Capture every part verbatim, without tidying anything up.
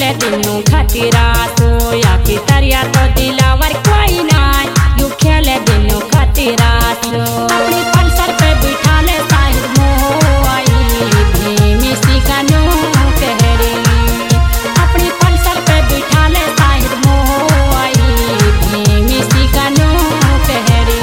खेले दिनों खतीरा सोया की तरिया तो दिलावर कोई ना यू खेले दिनों खतीरा सो अपनी पल्सर पे बिठा ले साहिर मोई भीमी सिकनो कहरी अपनी पल्सर पे बिठा ले साहिर मोई भीमी सिकनो कहरी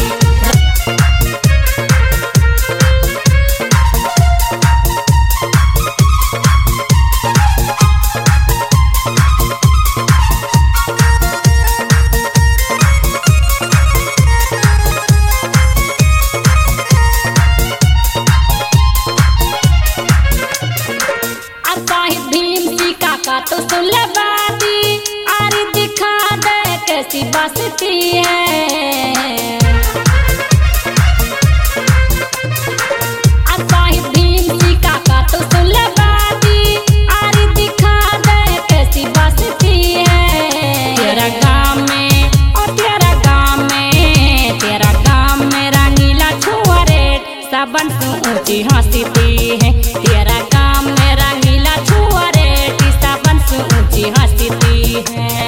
तो सुन ले बाती आरी दिखा दे कैसी बसती है असाहिब भीम सी काका तो सुन ले बाती आरी दिखा दे कैसी बसती है तेरा गाँव में और तेरा गाँव में तेरा गाँव में रंगीला छुआ रेट सबन से ऊंची हंसती है तेरा गाँव में रंगीला छुआ रेट ऊंची हंसती है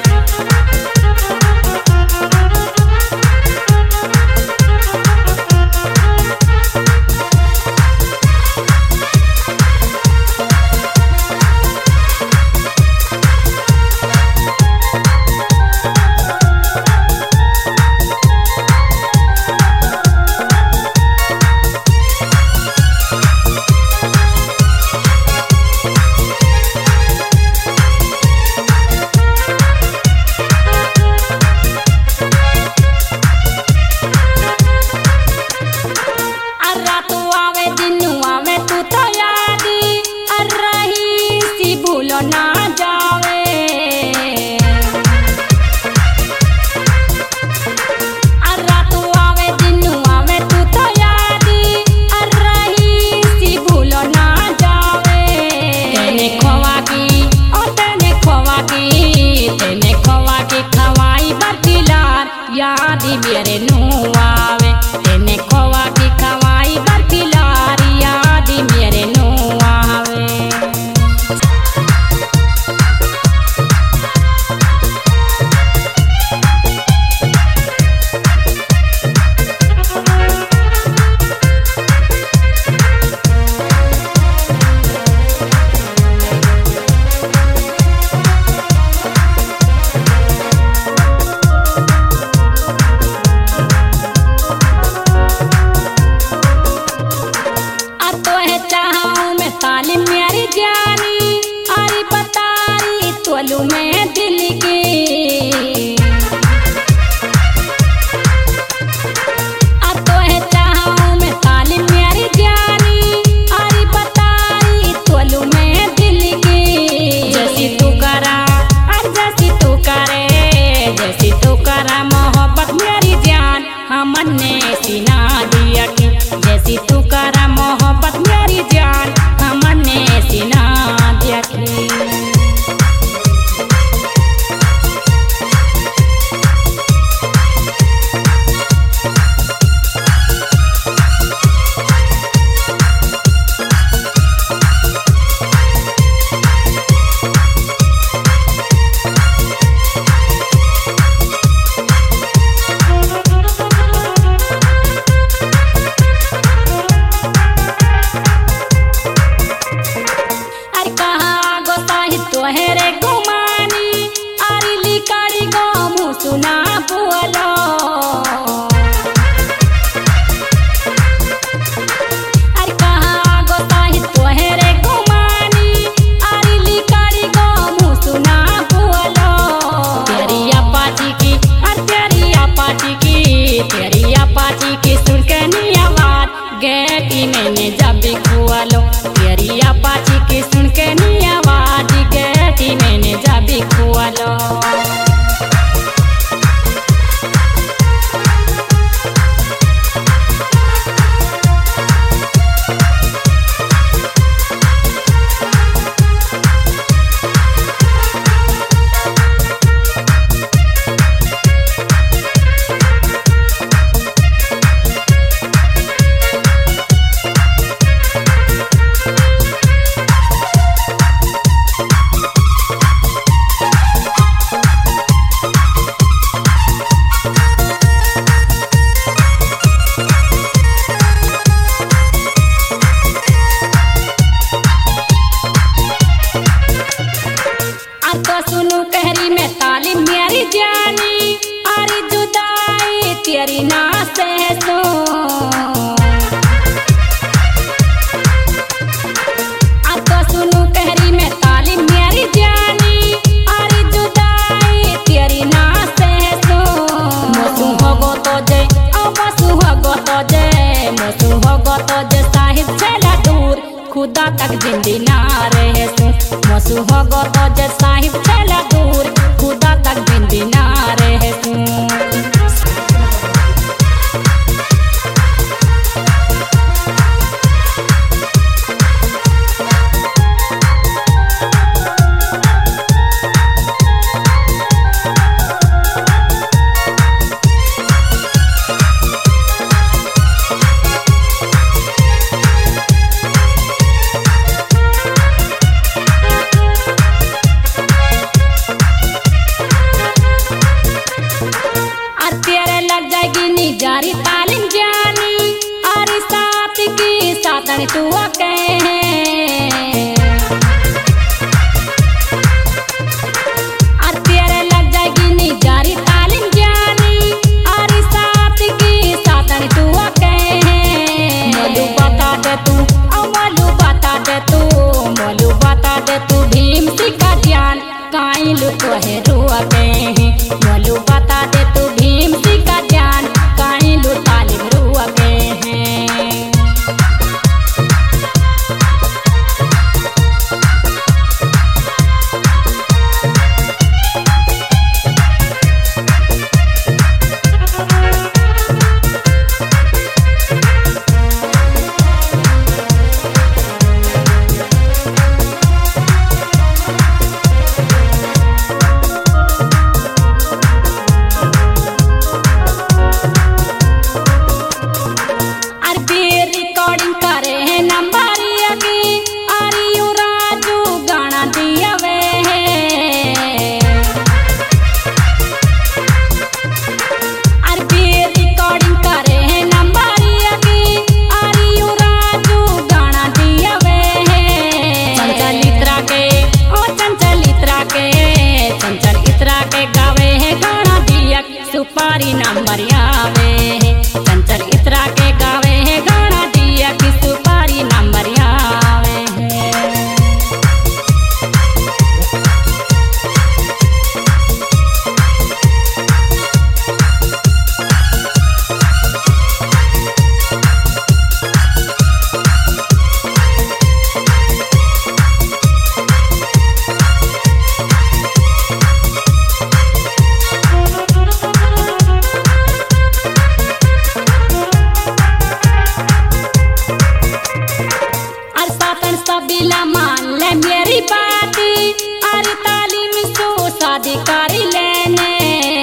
ना जावे रात आवे दिन आवे तू तो यादी रही सी भूलो ना जावे तेने खोवा की ओ तेने खोवा की तेने खोवा की खवाई बर्फीलार यादी मेरे नू आवे तेने खोवा की खवाई बर्फीलार यादी मेरे नू आवे मेरी जानी आरी बतारी तोलू में दिल की तो है चाहूँ मैं ताली मेरी जानी आरी बतारी तोलू में दिल की जैसी तू करा और जैसी तू करे जैसी तू करा मोहब्बत मेरी जान हमन ने सीना दिया की जैसी तू करा मोहब्बत मेरी जान हमन ने सीना दिया की तोहरे गुमानी आरी लिकाड़ी गो सुना बोलो अरे कहाँ गो ताही तोहरे गुमानी आरी लिकाड़ी गो सुना बोलो तेरी अपाची की और तेरी अपाची की तेरी अपाची की सुन के नी आवाज गेटी मैंने जब भी खुआलो तेरी अपाची की सुन के नी आवाज गेटी मैंने जब भी खुआलो आ तो सुनू कहरी में ताली मेरी जानी, अरे जुदाई तेरी ना से सो। आ तो सुनू कहरी में ताली मेरी जानी, अरे जुदाई तेरी ना से सो। मोसू होगो तो जय आ मोसू होगो तो जय, मोसू होगो तो जय साहिब चला दूर, खुदा तक जिंदी ना रहे सो। मोसू होगो तो जय साहिब चला दूर, खुदा तक जिंदी ना रहे सो। जारी तालीम जानी, अरे साथ की सातन तू कहे। अरे तेरे लग जाएगी नी जारी तालीम जानी, अरे साथ की सातन तू कहे। मोलू बता दे तू, ओ मोलू बता दे तू, मोलू बता दे तू भीम सिक्का ज्ञान काई लू तो है रुआ कहे। मोलू बता दे तू भीम सिक्का ज्ञान काई लू तालीम रुआ कहे। सुपारी नंबर आवे है चंचल इतरा के गावे है गाना दिया कि सुपारी नंबर आवे है। सबीला मान ले मेरी बाती, अरे तालीम सो शादी कर लेने।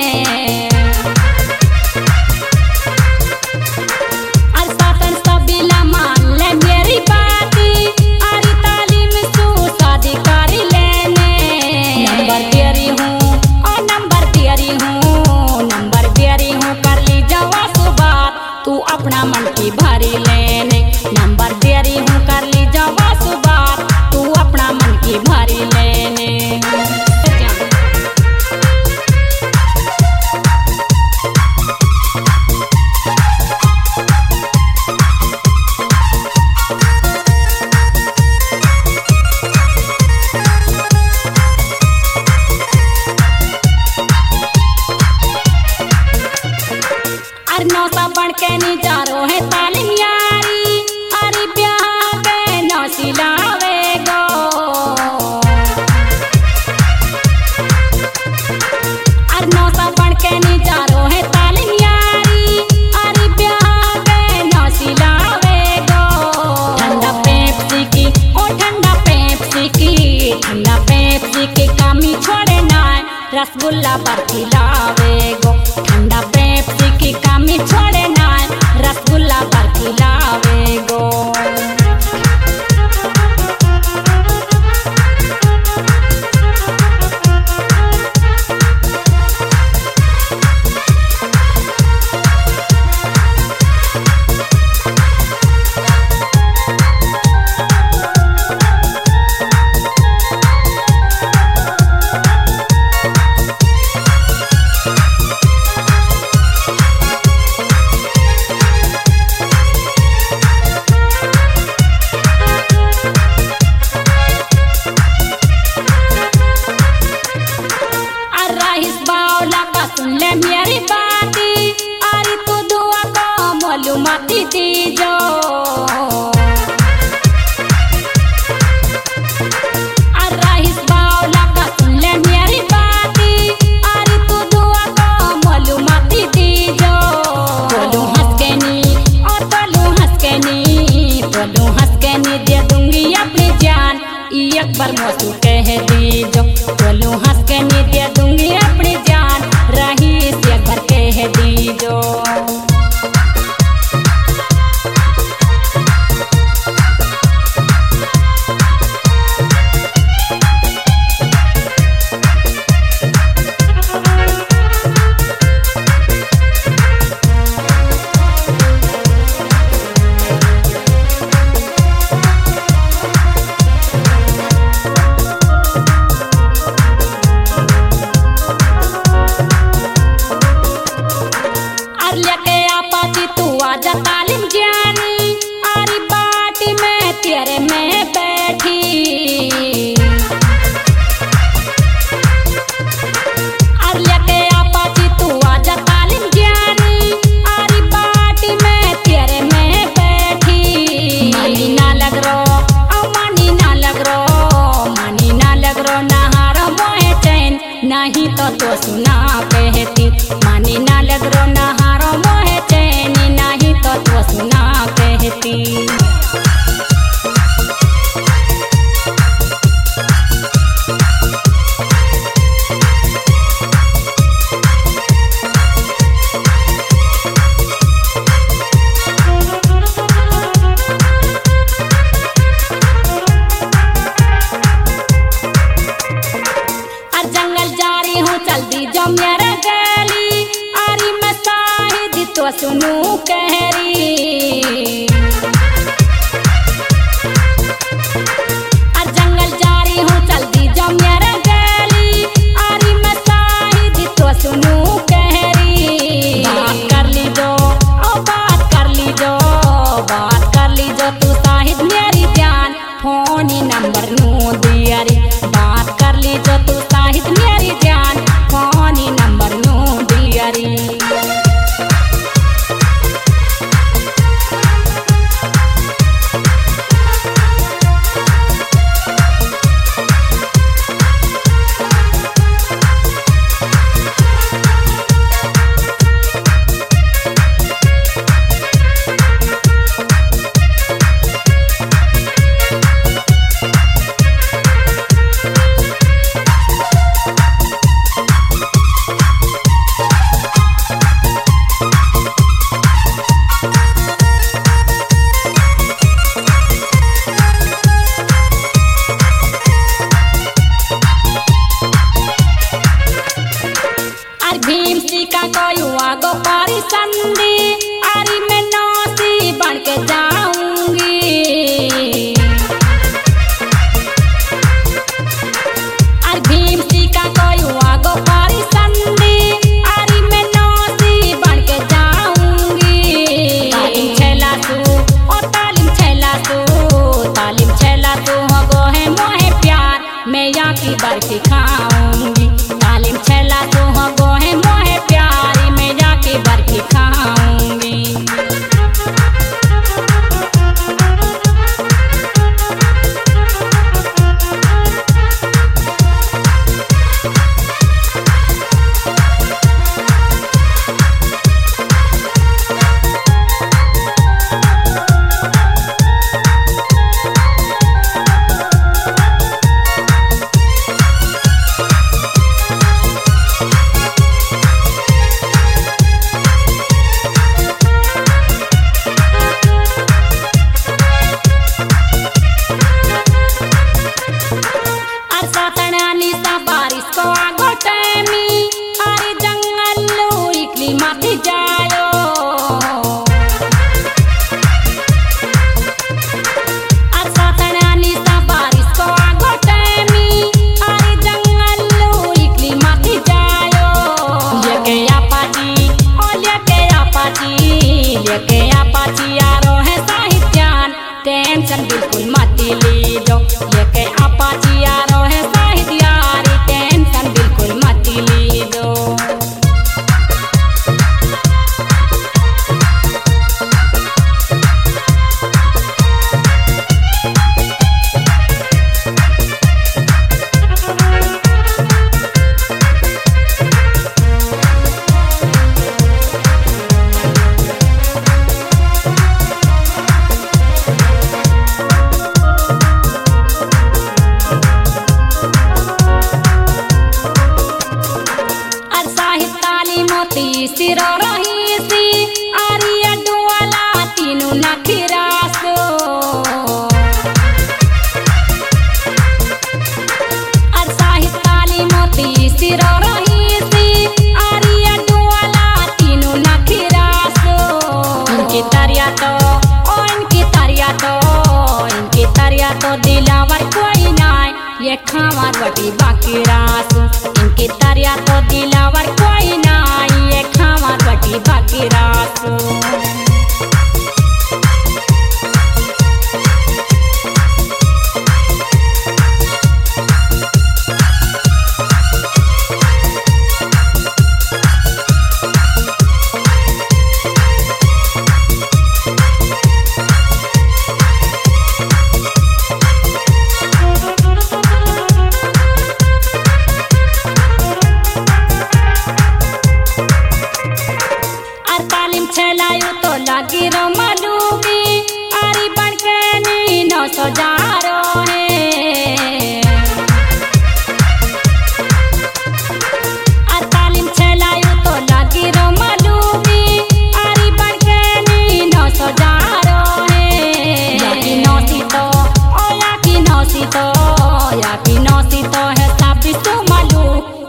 अरे सातन सबीला मान ले मेरी बाती, अरे तालीम सो शादी कर लेने। नंबर तेरी हूँ और नंबर तेरी हूँ, नंबर तेरी हूँ कर ली जवाब बात, तू अपना मन की भरी लेने। नंबर तेरी हूँ कर ली जवाब बात, तू अपना मन की भरी लेने। अरे नौसा बन के नी जा रो है तालीम यारी, अरे ब्याह के नौसी लावे गो। अरे नौसा बन के नी जा रो है तालीम यारी, अरे ब्याह के नौसी लावे गो। ठंडा पेप्सी की ओ ठंडा पेप्सी की, ठंडा पेप्सी की कमी छोड़े ना, रसगुल्ला बर्फी लावे गो। ठंडा पेप्सी की कमी छोड़े ना, रसगुल्ला बर्फी लावे गो। नहीं तो तो सुना कहती मानी ना लगरो नहारो मोहे चैनी नहीं तो तो सुना कहती। तो सुनू कहरी जंगल जारी हूँ चल दी जब मेरे गली आरी में साहिद तो सुनू कहरी बात कर ली जो ओ बात कर ली जो बात कर ली जो तू साहिद मेरी जान फोनी नंबर नू दियारी बात कर ली जो तू साहिद मेरी जान फोनी नंबर नू दियारी। भीमसिका कोयुआ गो पारी संदी आरी में नौसी बन के जाऊंगी अरे भीमसिका कोयुआ गो पारी संदी आरी में नौसी बन के जाऊंगी। तालीम छेला तू ओ तालीम छेला तू तालीम छेला तू हो गो है मोहे प्यार मैं यहाँ की बर्फी खाऊंगी। तालीम छेला तू हो गो है मोहे प्यारी मैं जाके बर्फी खाऊंगी। टेंशन बिल्कुल मत लीजो लेके अपाची यारो है साहिद यारी टेंशन बिल्कुल मत लीजो। सिरो रही सी आरिया डुआला तीनों नखरासो अर साहित ताली मोती सिरो रही सी आरिया डुआला तीनों नखरासो। इनकी तरिया तो ओ इनकी तरिया तो इनकी तरिया तो दिलावर कोई नाय ये खावर वटी बाकी रासो। इनकी तरिया तो दिलावर कोई नाय ये खावर वटी बाकी रासो।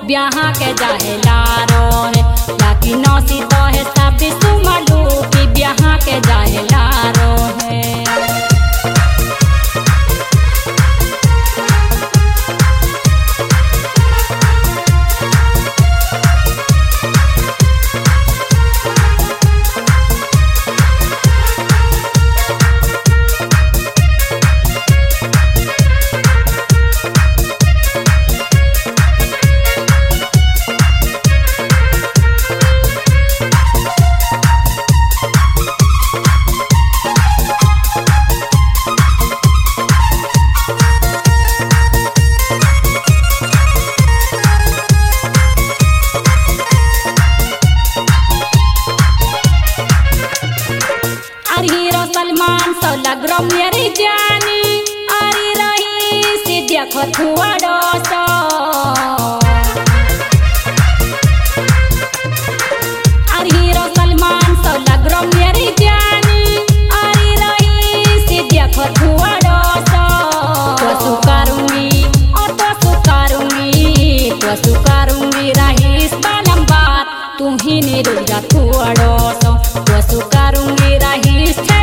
ब्याह के जाहेला रोहे लाकी नौसी तो है सब सुमलू की ब्याह के जाहेला रोहे। सलमान सौ लग्रो मेरी जानी आरी रही सी देखो थुआड़ो सो आरी हीरो सलमान सौ लग्रो मेरी जानी आरी रही सी देखो थुआड़ो सो तो सु करूंगी और तो सु करूंगी तो सु करूंगी रही बालम बात तू ही नहीं रुक जा थुआड़ो सो तो सु करूंगी रही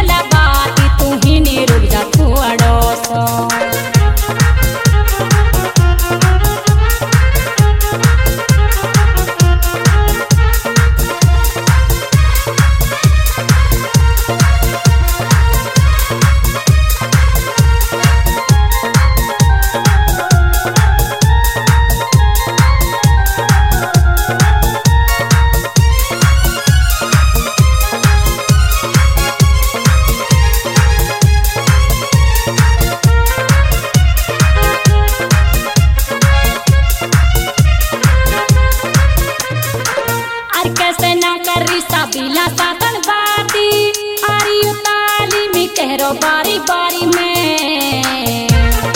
बिला सातन बाती आरी उताली में कहरो बारी बारी में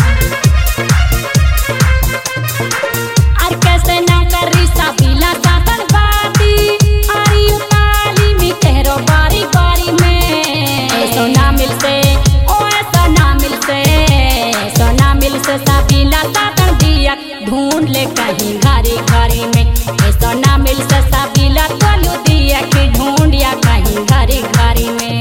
आर कैसे ना करी सा बिला सातन बाती आरी उताली में कहरो बारी बारी में ऐसो ना मिल से ओ ऐसा ना मिल से ऐसो ना मिल से सा बिला सातन दिया ढूंढ ले कहीं घरी घरी में ऐसो ना मिल से सा बिला तोलू दिया कि ढूंढिया कहीं घरी घरी में।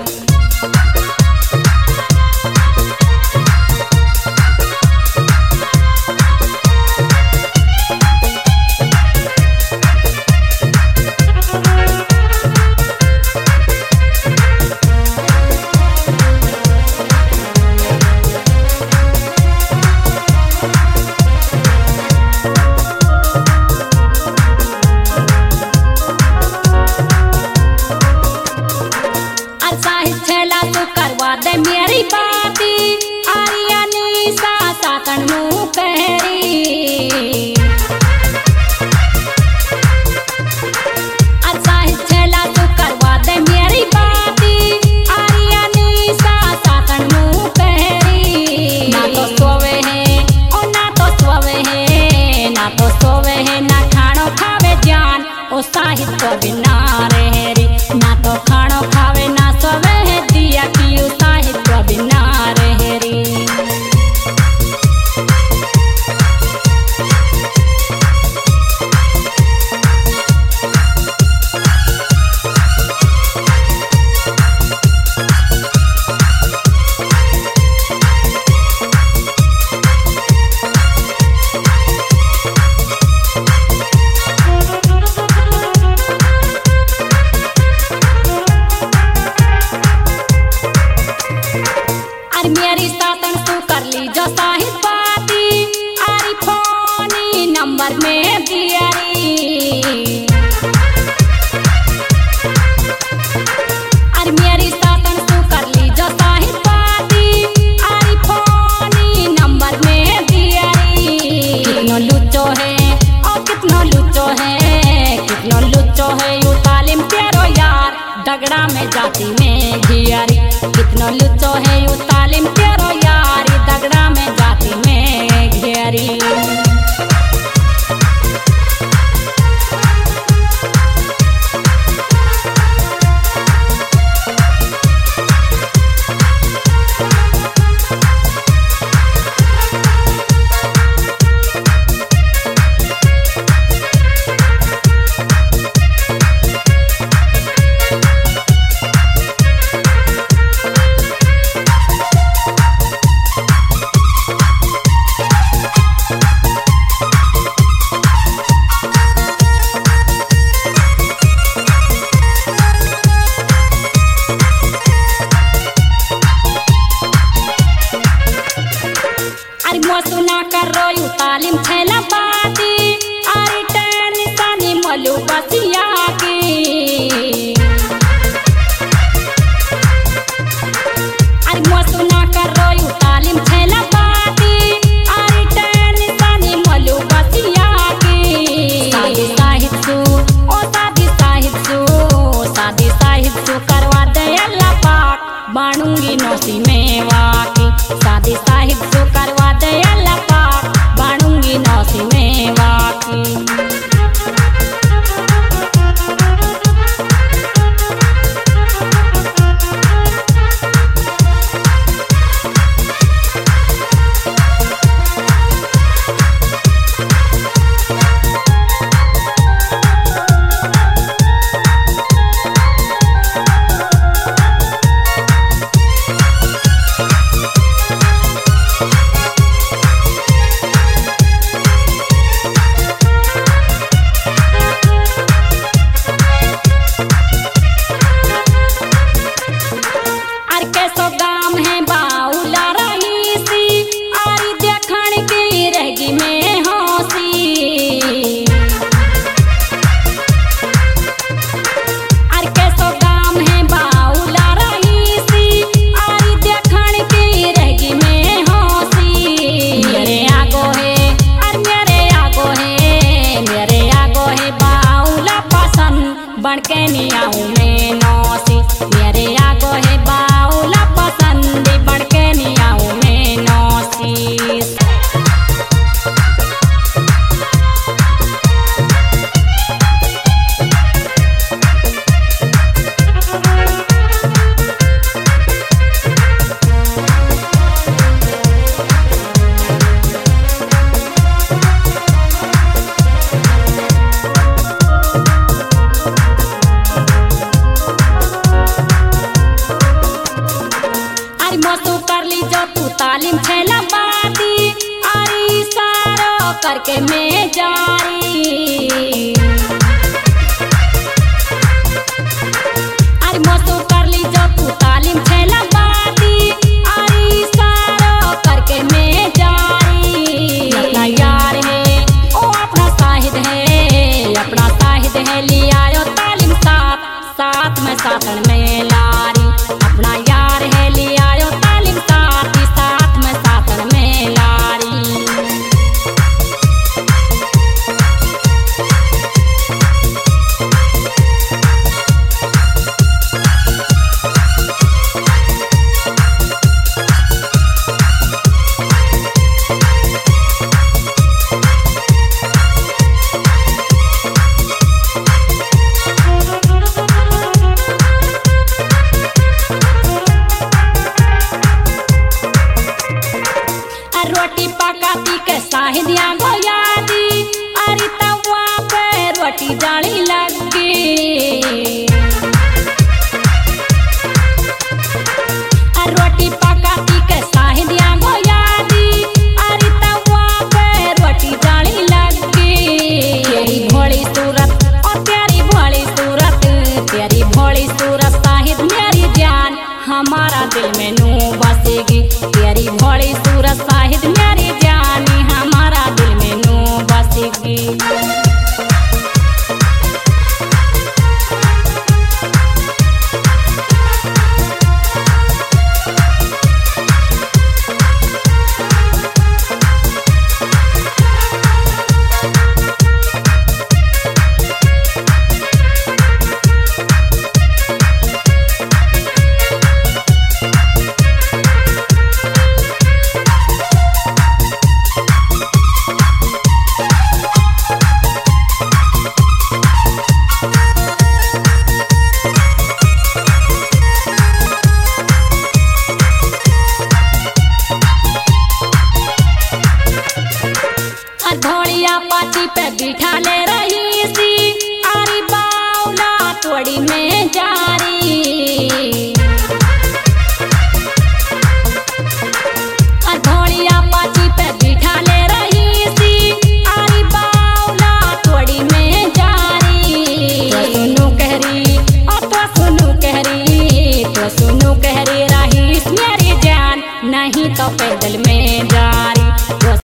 करवा दे मेरी बाती आरिया निशा सातन मुँह कहरी अच्छा छेला तू करवा दे मेरी बाती आरिया निशा सातन मुँह कहरी ना तो सोवे है और ना तो सोवे है ना तो सोवे है ना खानो खावे जान ओ साहित्य बिना रहरी ना तो खानो खावे ना सोवे है दिया कि साहित्य बिना रहरी। मेरी सातन तू कर ली जो साहित बाती आरी फोनी नंबर में दियारी अरे मेरी सातन तू कर ली जो साहित बाती आरी फोनी नंबर में दियारी कितनो लुचो है और कितनो लुचो है कितनो लुचो है यू तालीम प्यारो यार दगड़ा में जाती में घियारी कितनो लुचो है यू तालीम प्यारो यारी दगड़ा में जाती में घेरी। बढ़के नियाऊ में नौसी मेरे आगो है बाउला पसंद बढ़के नियाऊ में नौसी। मसू कर ली जो तू तालीम छेला बाती अरे सारो करके मैं जारी अरे मसू कर ली जो तू तालीम छेला बाती अरे सारो करके मैं जारी। अपना यार है ओ अपना साहिद है अपना साहिद है लिया तालीम साथ साथ में साथन में लारी अपना यार है लिया रोटी पकाती के साहिदिया गोयादी अरे तवा पे रोटी जाली लगी रोटी पकाती के साहिदिया गोयादी अरे तवा पे रोटी जाली लगी। तेरी भोली सूरत और तेरी भोली सूरत तेरी भोली सूरत साहिद मेरी जान हमारा दिल में नू बसेगी तेरी भोली सूरत साहिद मेरी जानी हमारा दिल में नू बसेगी। धोलिया पाची पे बिठा ले